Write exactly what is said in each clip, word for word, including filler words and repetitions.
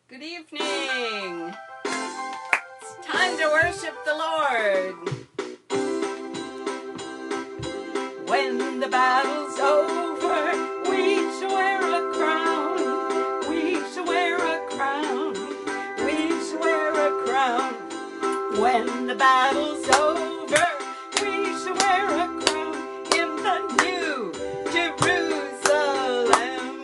Good evening. It's time to worship the Lord. When the battle's over, we shall wear a crown. We shall wear a crown. We shall wear a crown. When the battle's over, we shall wear a crown in the new Jerusalem.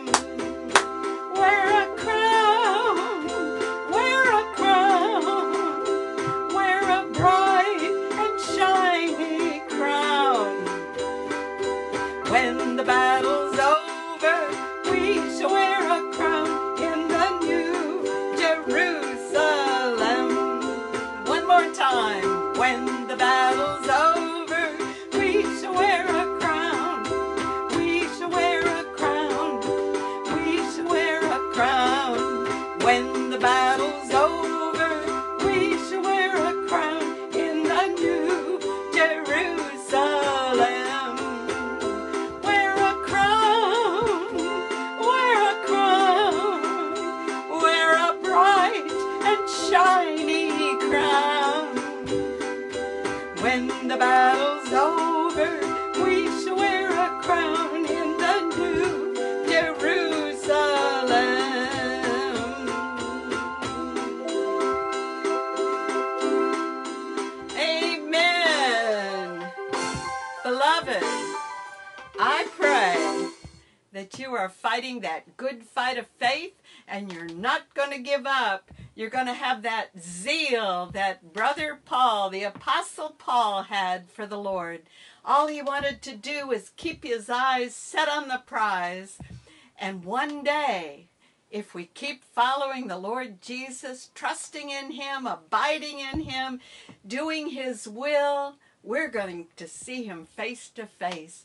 Wear a crown, wear a crown, wear a bright and shiny crown. When the battle's over, we shall wear a crown in the new Jerusalem. One more time. When the battle's over, we shall wear a crown. We shall wear a crown. We shall wear a crown. When the battle's over, we shall wear a crown in the new Jerusalem. Wear a crown, wear a crown, wear a bright and shiny crown. When the battle's over, we shall wear a crown in the new Jerusalem. Amen. Beloved, I pray that you are fighting that good fight of faith and you're not going to give up. You're going to have that zeal that Brother Paul, the Apostle Paul, had for the Lord. All he wanted to do was keep his eyes set on the prize. And one day, if we keep following the Lord Jesus, trusting in Him, abiding in Him, doing His will, we're going to see Him face to face.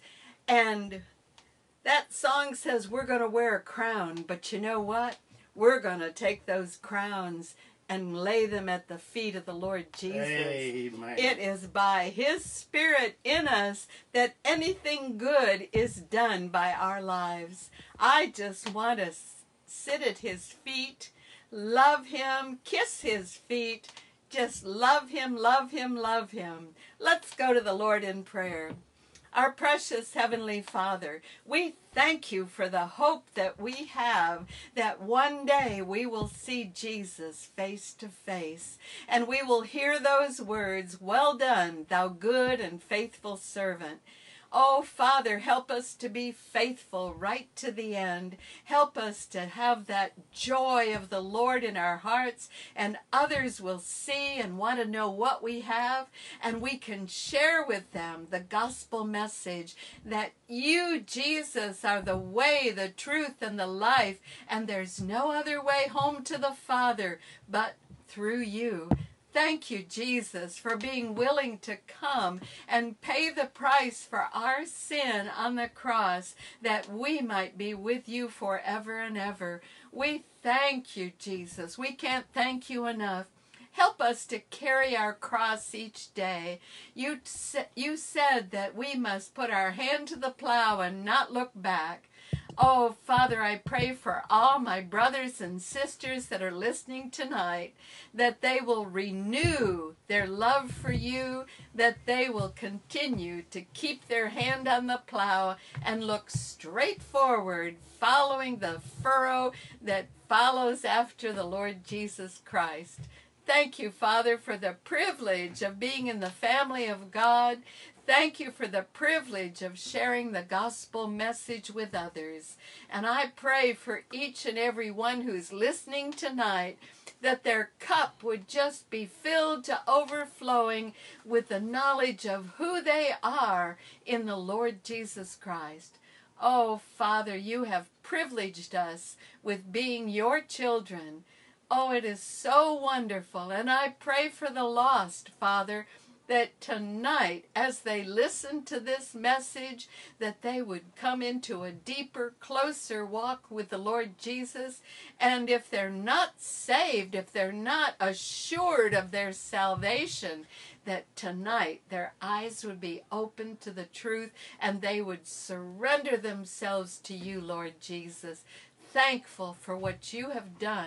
And that song says we're going to wear a crown, but you know what? We're going to take those crowns and lay them at the feet of the Lord Jesus. Amen. It is by His Spirit in us that anything good is done by our lives. I just want to sit at His feet, love Him, kiss His feet, just love Him, love Him, love Him. Let's go to the Lord in prayer. Our precious Heavenly Father, we thank you for the hope that we have that one day we will see Jesus face to face and we will hear those words, "Well done, thou good and faithful servant." Oh, Father, help us to be faithful right to the end. Help us to have that joy of the Lord in our hearts, and others will see and want to know what we have, and we can share with them the gospel message that you, Jesus, are the way, the truth, and the life, and there's no other way home to the Father but through you. Thank you, Jesus, for being willing to come and pay the price for our sin on the cross that we might be with you forever and ever. We thank you, Jesus. We can't thank you enough. Help us to carry our cross each day. You, you said that we must put our hand to the plow and not look back. Oh, Father, I pray for all my brothers and sisters that are listening tonight, that they will renew their love for you, that they will continue to keep their hand on the plow and look straight forward, following the furrow that follows after the Lord Jesus Christ. Thank you, Father, for the privilege of being in the family of God. Thank you for the privilege of sharing the gospel message with others. And I pray for each and every one who's listening tonight that their cup would just be filled to overflowing with the knowledge of who they are in the Lord Jesus Christ. Oh, Father, you have privileged us with being your children. Oh, it is so wonderful. And I pray for the lost, Father, that tonight, as they listen to this message, that they would come into a deeper, closer walk with the Lord Jesus. And if they're not saved, if they're not assured of their salvation, that tonight their eyes would be open to the truth and they would surrender themselves to you, Lord Jesus. Thankful for what you have done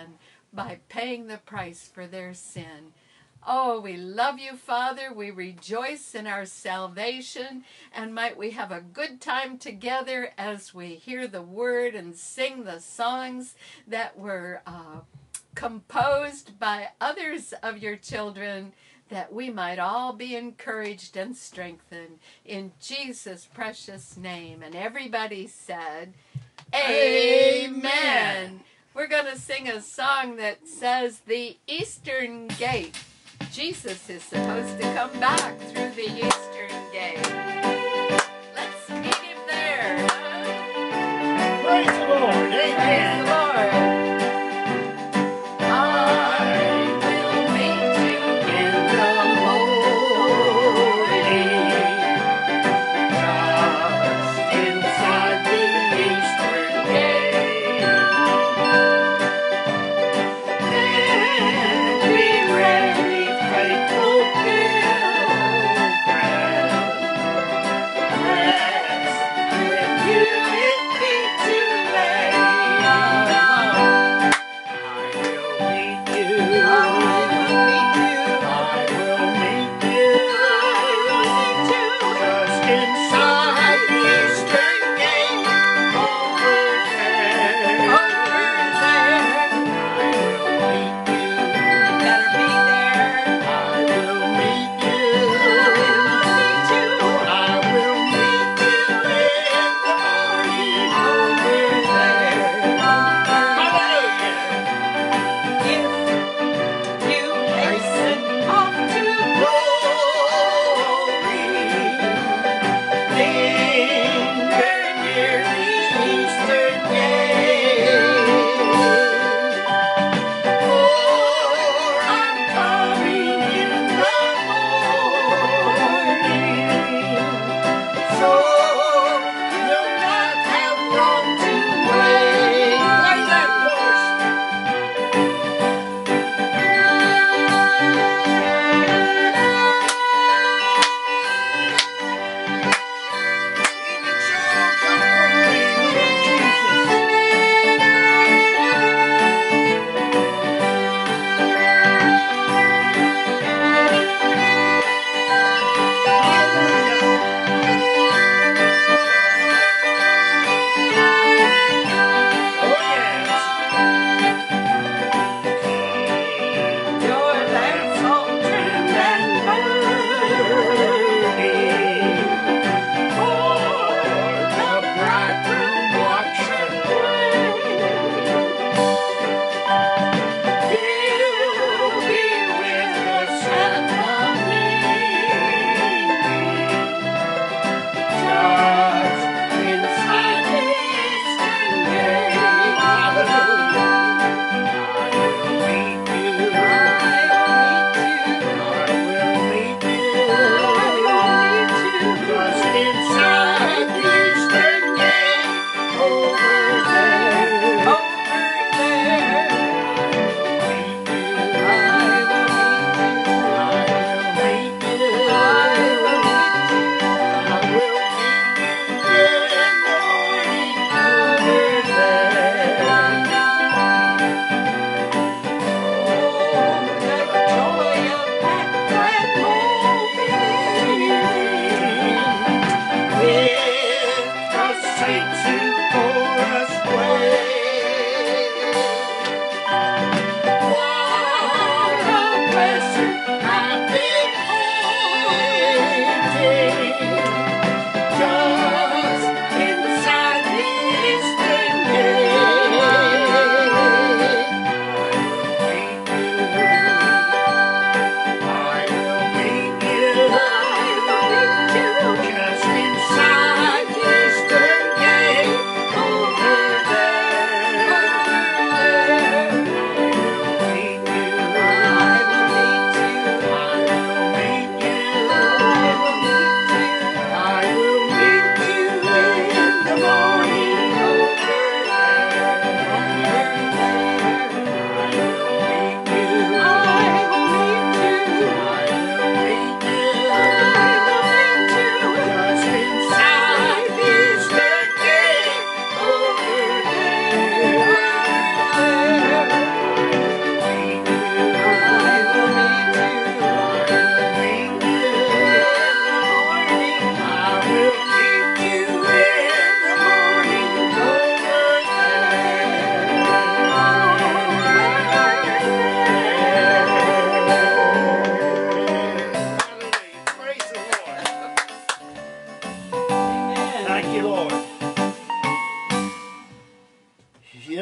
by paying the price for their sin. Oh, we love you, Father. We rejoice in our salvation, and might we have a good time together as we hear the word and sing the songs that were uh, composed by others of your children, that we might all be encouraged and strengthened in Jesus' precious name. And everybody said, Amen. Amen. We're going to sing a song that says, The Eastern Gate. Jesus is supposed to come back through the Eastern Gate. Let's meet him there. Huh? Praise the Lord. Amen. Praise the Lord. Faithful pilgrim.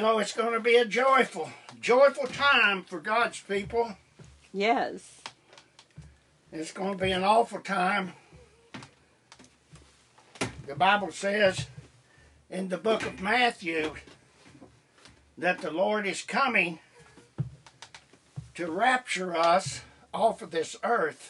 know, it's going to be a joyful, joyful time for God's people. Yes. It's going to be an awful time. The Bible says in the book of Matthew that the Lord is coming to rapture us off of this earth.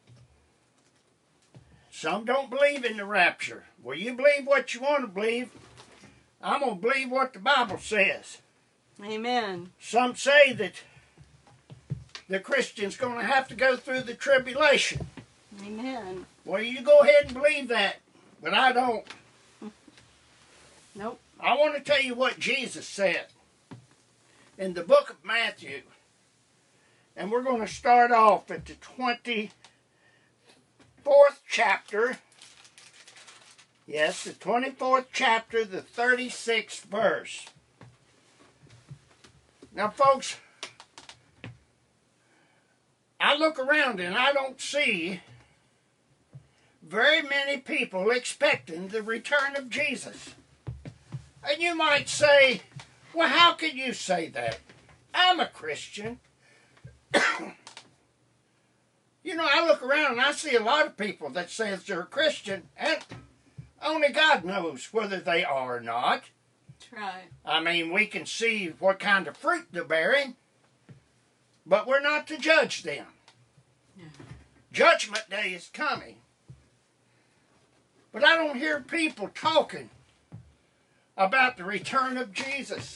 Some don't believe in the rapture. Well, you believe what you want to believe. I'm going to believe what the Bible says. Amen. Some say that the Christian's going to have to go through the tribulation. Amen. Well, you go ahead and believe that, but I don't. Nope. I want to tell you what Jesus said in the book of Matthew. And we're going to start off at the twenty-fourth chapter. Yes, the twenty-fourth chapter, the thirty-sixth verse. Now, folks, I look around and I don't see very many people expecting the return of Jesus. And you might say, well, how can you say that? I'm a Christian. You know, I look around and I see a lot of people that says they're a Christian, and only God knows whether they are or not. That's right. I mean, we can see what kind of fruit they're bearing, but we're not to judge them. Yeah. Judgment Day is coming. But I don't hear people talking about the return of Jesus.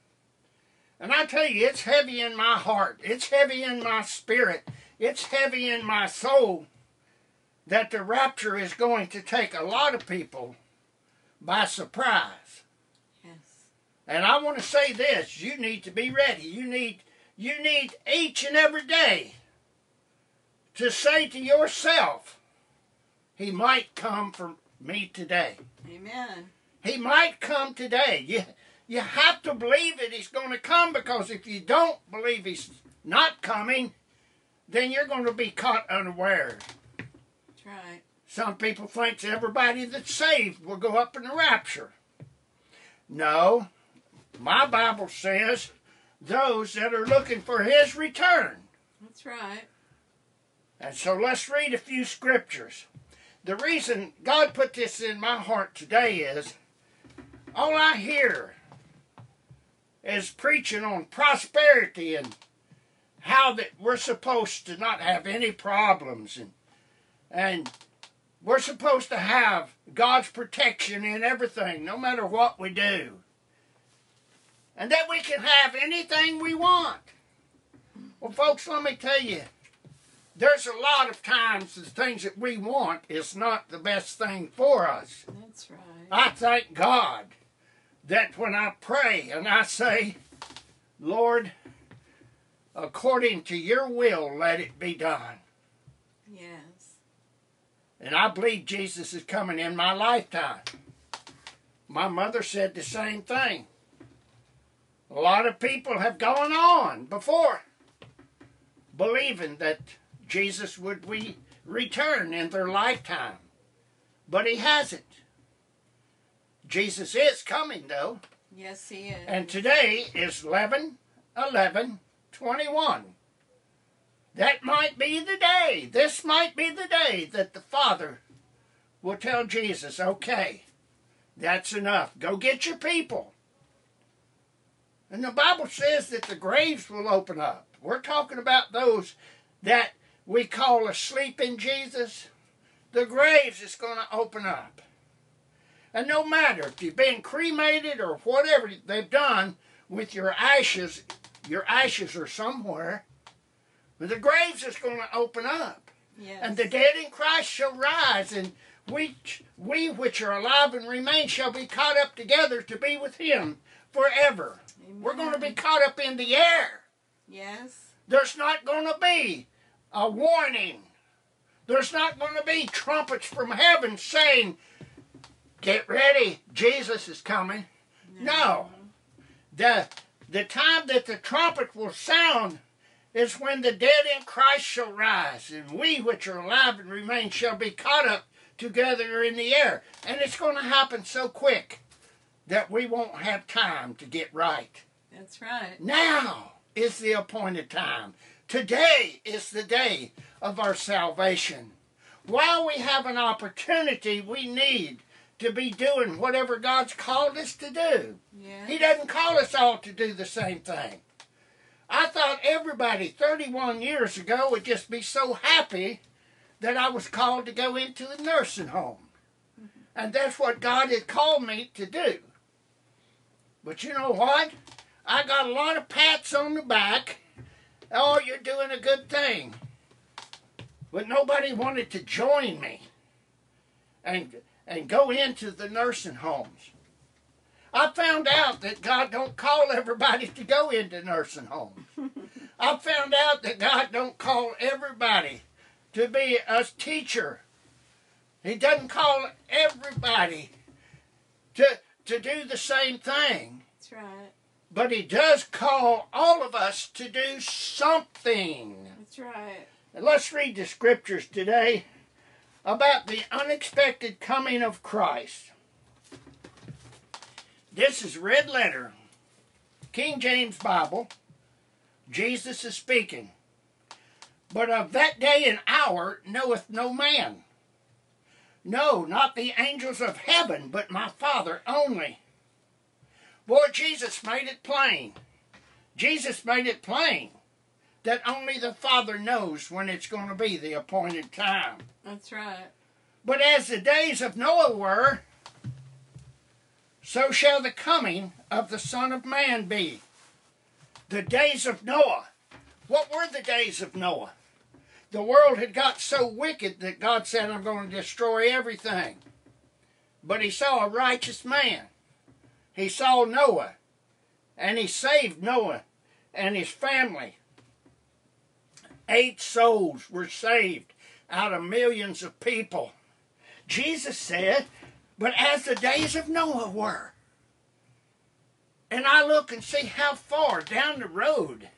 And I tell you, it's heavy in my heart. It's heavy in my spirit. It's heavy in my soul that the rapture is going to take a lot of people by surprise. Yes. And I want to say this, you need to be ready. You need, you need each and every day to say to yourself, he might come for me today. Amen. He might come today. You, you have to believe that he's going to come, because if you don't believe he's not coming, then you're going to be caught unawares. That's right. Some people think everybody that's saved will go up in the rapture. No, my Bible says those that are looking for his return. That's right. And so let's read a few scriptures. The reason God put this in my heart today is all I hear is preaching on prosperity and how that we're supposed to not have any problems, and and we're supposed to have God's protection in everything, no matter what we do. And that we can have anything we want. Well, folks, let me tell you, there's a lot of times the things that we want is not the best thing for us. That's right. I thank God that when I pray and I say, Lord, according to your will, let it be done. Yes. And I believe Jesus is coming in my lifetime. My mother said the same thing. A lot of people have gone on before believing that Jesus would re return in their lifetime. But he hasn't. Jesus is coming, though. Yes, he is. And today is eleven eleven twenty-one. That might be the day. This might be the day that the Father will tell Jesus, okay, that's enough. Go get your people. And the Bible says that the graves will open up. We're talking about those that we call asleep in Jesus. The graves is going to open up. And no matter if you've been cremated or whatever they've done with your ashes, your ashes are somewhere, but the graves is going to open up. Yes. And the dead in Christ shall rise, and we, we which are alive and remain shall be caught up together to be with him forever. Amen. We're going to be caught up in the air. Yes. There's not going to be a warning. There's not going to be trumpets from heaven saying, get ready, Jesus is coming. No. no. The, the time that the trumpet will sound is when the dead in Christ shall rise, and we which are alive and remain shall be caught up together in the air. And it's going to happen so quick that we won't have time to get right. That's right. Now is the appointed time. Today is the day of our salvation. While we have an opportunity, we need to be doing whatever God's called us to do. Yeah. He doesn't call us all to do the same thing. I thought everybody thirty-one years ago would just be so happy that I was called to go into a nursing home. Mm-hmm. And that's what God had called me to do. But you know what? I got a lot of pats on the back. Oh, you're doing a good thing. But nobody wanted to join me and, and go into the nursing homes. I found out that God don't call everybody to go into nursing homes. I found out that God don't call everybody to be a teacher. He doesn't call everybody to, to do the same thing. That's right. But He does call all of us to do something. That's right. And let's read the scriptures today about the unexpected coming of Christ. This is red letter, King James Bible. Jesus is speaking. But of that day and hour knoweth no man. No, not the angels of heaven, but my Father only. Boy, Jesus made it plain. Jesus made it plain that only the Father knows when it's going to be the appointed time. That's right. But as the days of Noah were, so shall the coming of the Son of Man be. The days of Noah. What were the days of Noah? The world had got so wicked that God said, I'm going to destroy everything. But He saw a righteous man. He saw Noah. And He saved Noah and his family. Eight souls were saved out of millions of people. Jesus said, but as the days of Noah were. And I look and see how far down the road,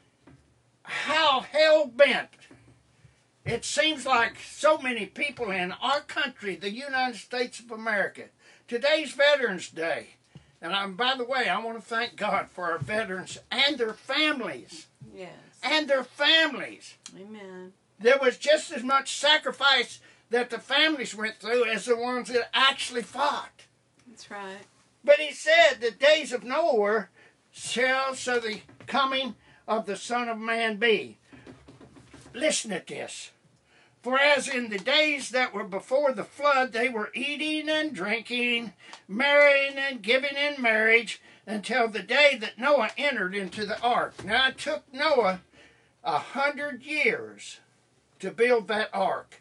how hell-bent. It seems like so many people in our country, the United States of America, today's Veterans Day. And I'm, by the way, I want to thank God for our veterans and their families. Yes. And their families. Amen. There was just as much sacrifice that the families went through as the ones that actually fought. That's right. But He said the days of Noah were, shall so the coming of the Son of Man be. Listen at this. For as in the days that were before the flood, they were eating and drinking, marrying and giving in marriage, until the day that Noah entered into the ark. Now it took Noah a hundred years to build that ark.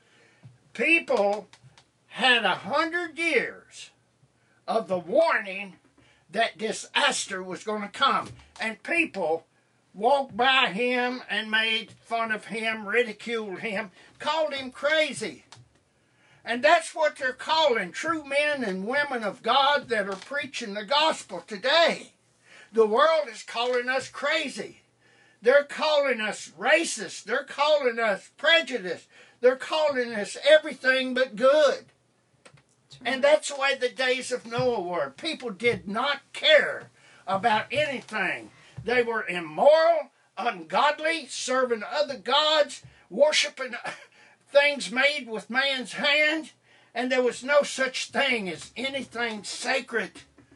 People had a hundred years of the warning that disaster was going to come. And people walked by him and made fun of him, ridiculed him, called him crazy. And that's what they're calling true men and women of God that are preaching the gospel today. The world is calling us crazy. They're calling us racist. They're calling us prejudiced. They're calling us everything but good. And that's the way the days of Noah were. People did not care about anything. They were immoral, ungodly, serving other gods, worshiping things made with man's hand, and there was no such thing as anything sacred.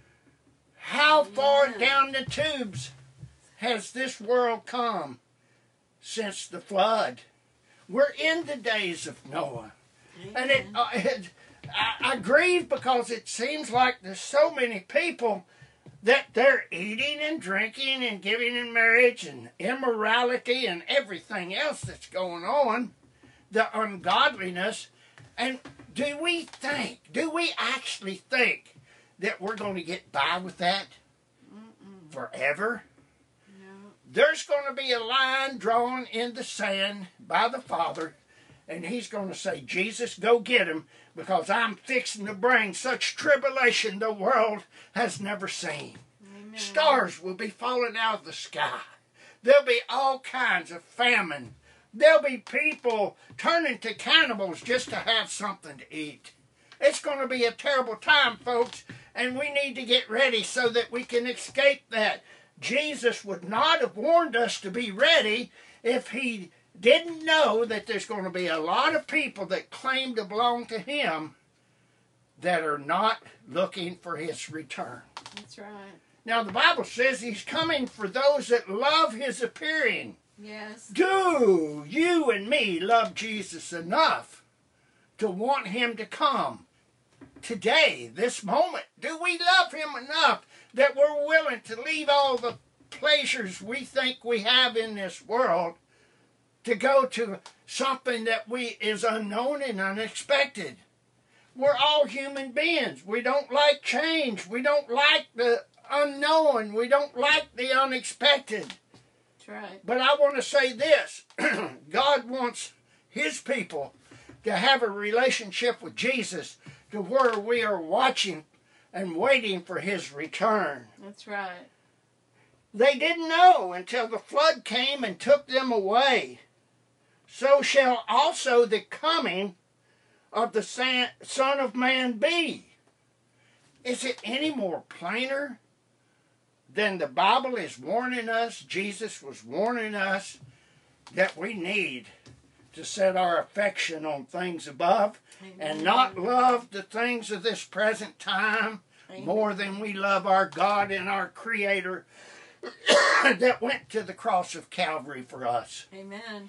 How far Yeah. down the tubes has this world come since the flood? We're in the days of Noah. Amen. And it, uh, it I, I grieve because it seems like there's so many people that they're eating and drinking and giving in marriage and immorality and everything else that's going on, the ungodliness. And do we think, do we actually think that we're going to get by with that Mm-mm. forever? No. There's going to be a line drawn in the sand by the Father, and He's going to say, Jesus, go get him, because I'm fixing to bring such tribulation the world has never seen. Amen. Stars will be falling out of the sky. There'll be all kinds of famine. There'll be people turning to cannibals just to have something to eat. It's going to be a terrible time, folks, and we need to get ready so that we can escape that. Jesus would not have warned us to be ready if he didn't know that there's going to be a lot of people that claim to belong to him that are not looking for his return. That's right. Now, the Bible says he's coming for those that love his appearing. Yes. Do you and me love Jesus enough to want him to come today, this moment? Do we love him enough that we're willing to leave all the pleasures we think we have in this world to go to something that we is unknown and unexpected? We're all human beings. We don't like change. We don't like the unknown. We don't like the unexpected. That's right. But I want to say this. God wants his people to have a relationship with Jesus to where we are watching and waiting for his return. That's right. They didn't know until the flood came and took them away. So shall also the coming of the Son of Man be. Is it any more plainer than the Bible is warning us, Jesus was warning us, that we need to set our affection on things above? Amen. And not love the things of this present time. Amen. More than we love our God and our Creator that went to the cross of Calvary for us. Amen.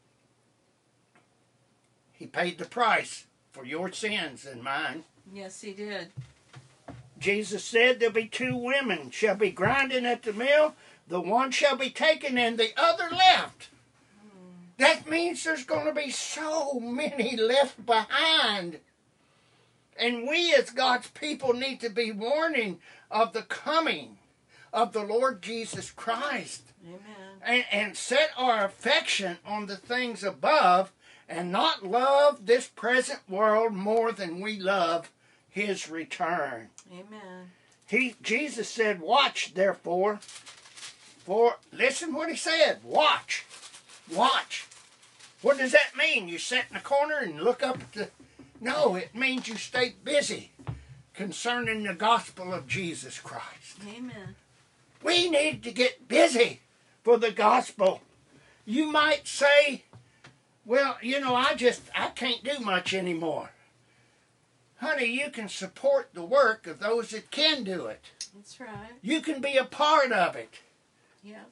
He paid the price for your sins and mine. Yes, he did. Jesus said there'll be two women shall be grinding at the mill. The one shall be taken and the other left. Hmm. That means there's going to be so many left behind. And we as God's people need to be warning of the coming of the Lord Jesus Christ. Amen. And, and set our affection on the things above and not love this present world more than we love his return. Amen. He, Jesus said, watch, therefore, for, listen what he said, watch, watch. What does that mean? You sit in the corner and look up at the, no, it means you stay busy concerning the gospel of Jesus Christ. Amen. We need to get busy for the gospel. You might say, well, you know, I just, I can't do much anymore. Honey, you can support the work of those that can do it. That's right. You can be a part of it. Yeah.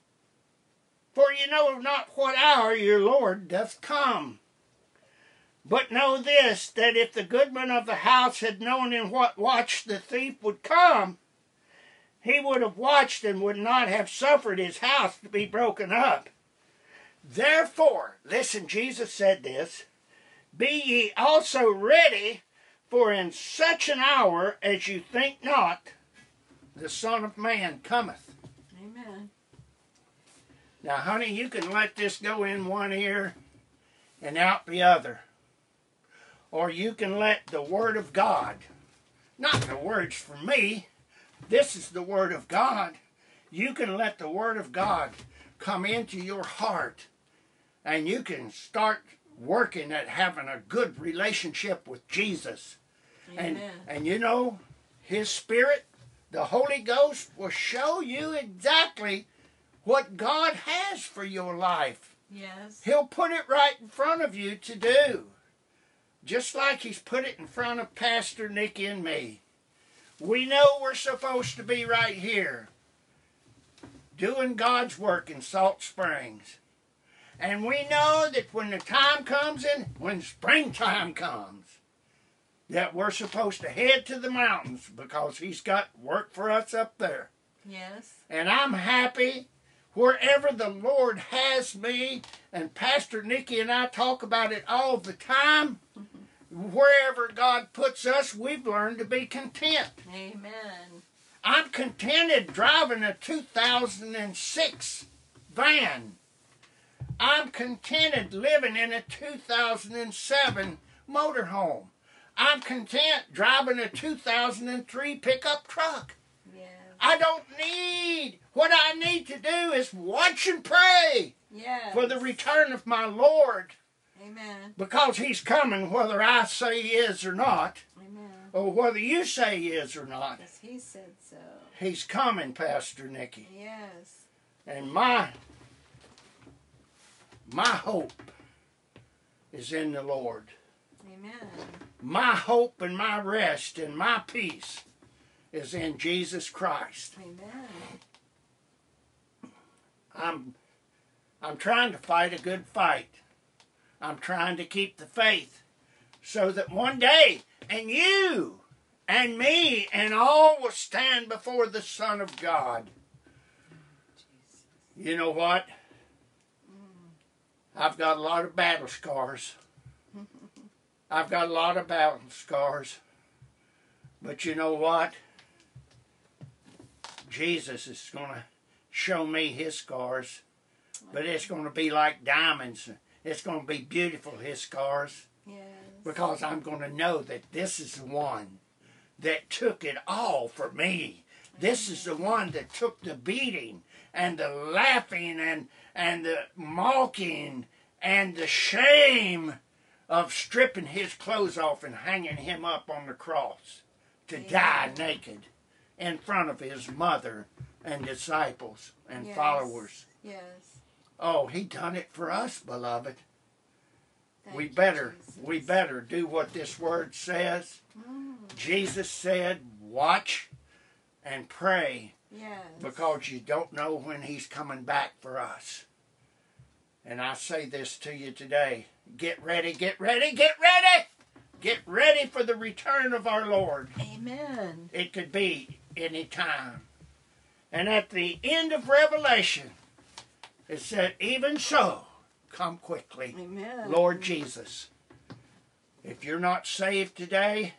For you know not what hour your Lord doth come. But know this, that if the goodman of the house had known in what watch the thief would come, he would have watched and would not have suffered his house to be broken up. Therefore, listen, Jesus said this, be ye also ready, for in such an hour as you think not, the Son of Man cometh. Amen. Now, honey, you can let this go in one ear and out the other. Or you can let the Word of God, not the words from me, this is the Word of God. You can let the Word of God come into your heart and you can start working at having a good relationship with Jesus. Amen. And, and you know, his Spirit, the Holy Ghost, will show you exactly what God has for your life. Yes. He'll put it right in front of you to do. Just like he's put it in front of Pastor Nicky and me. We know we're supposed to be right here, doing God's work in Salt Springs. And we know that when the time comes in, when springtime comes, that we're supposed to head to the mountains because he's got work for us up there. Yes. And I'm happy wherever the Lord has me, and Pastor Nicky and I talk about it all the time. Mm-hmm. Wherever God puts us, we've learned to be content. Amen. I'm contented driving a two thousand six van. I'm contented living in a two thousand seven motorhome. I'm content driving a two thousand three pickup truck. Yeah. I don't need, what I need to do is watch and pray yes. for the return of my Lord. Amen. Because he's coming whether I say he is or not, Amen. or whether you say he is or not. Yes, he said so. He's coming, Pastor Nikki. Yes. And my, my hope is in the Lord. Amen. My hope and my rest and my peace is in Jesus Christ. Amen. I'm, I'm trying to fight a good fight. I'm trying to keep the faith so that one day, and you and me and all will stand before the Son of God. You know what? I've got a lot of battle scars. I've got a lot of battle scars. But you know what? Jesus is going to show me his scars. But it's going to be like diamonds. It's going to be beautiful, his scars. Yes. Because I'm going to know that this is the one that took it all for me. This is the one that took the beating and the laughing and, and the mocking and the shame of stripping his clothes off and hanging him up on the cross to Amen. Die naked in front of his mother and disciples and Yes. followers. Yes. Oh, he done it for us, beloved. Thank we you, better, Jesus. we better do what this word says. Mm. Jesus said, watch and pray Yes. because you don't know when he's coming back for us. And I say this to you today. Get ready, get ready, get ready! Get ready for the return of our Lord. Amen. It could be any time. And at the end of Revelation, it said, even so, come quickly, Amen. Lord Jesus. If you're not saved today,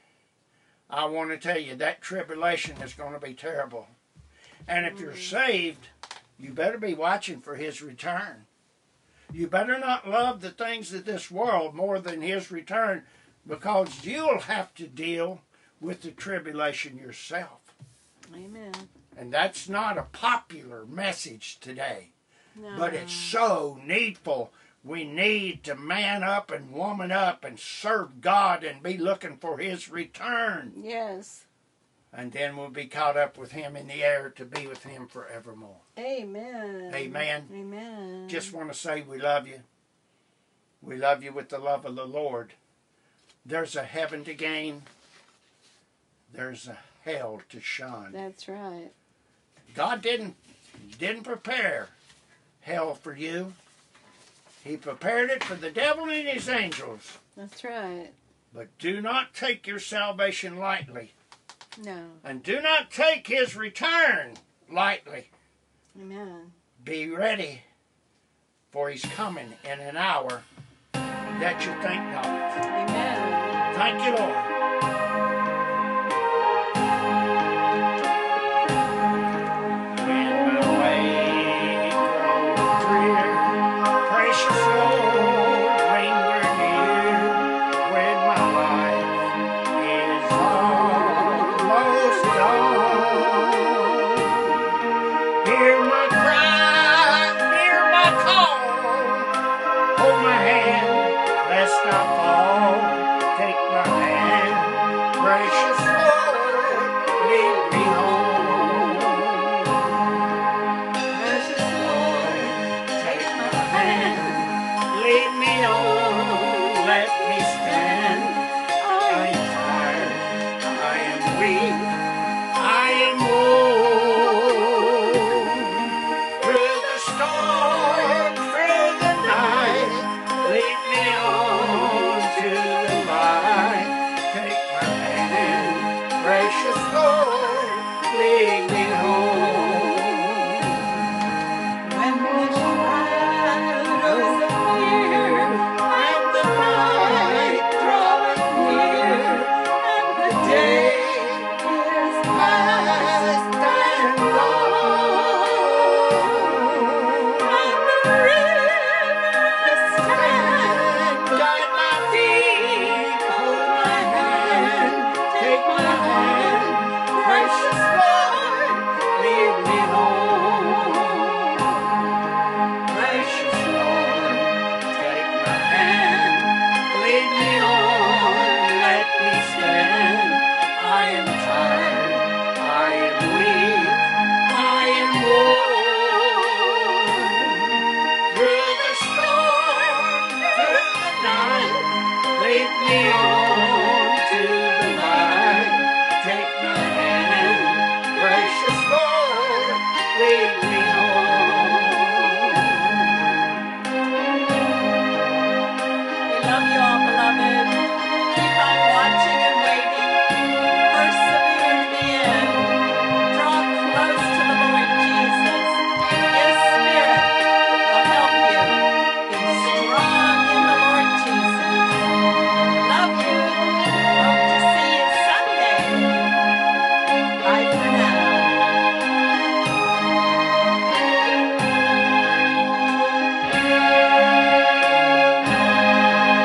I want to tell you that tribulation is going to be terrible. And if you're saved, you better be watching for his return. You better not love the things of this world more than his return, because you'll have to deal with the tribulation yourself. Amen. And that's not a popular message today. No. But it's so needful. We need to man up and woman up and serve God and be looking for his return. Yes. And then we'll be caught up with him in the air to be with him forevermore. Amen. Amen. Amen. Just want to say we love you. We love you with the love of the Lord. There's a heaven to gain. There's a hell to shun. That's right. God didn't, didn't prepare hell for you. He prepared it for the devil and his angels. That's right. But do not take your salvation lightly. No. And do not take his return lightly. Amen. Be ready, for he's coming in an hour that you think not. Amen. Thank you, Lord.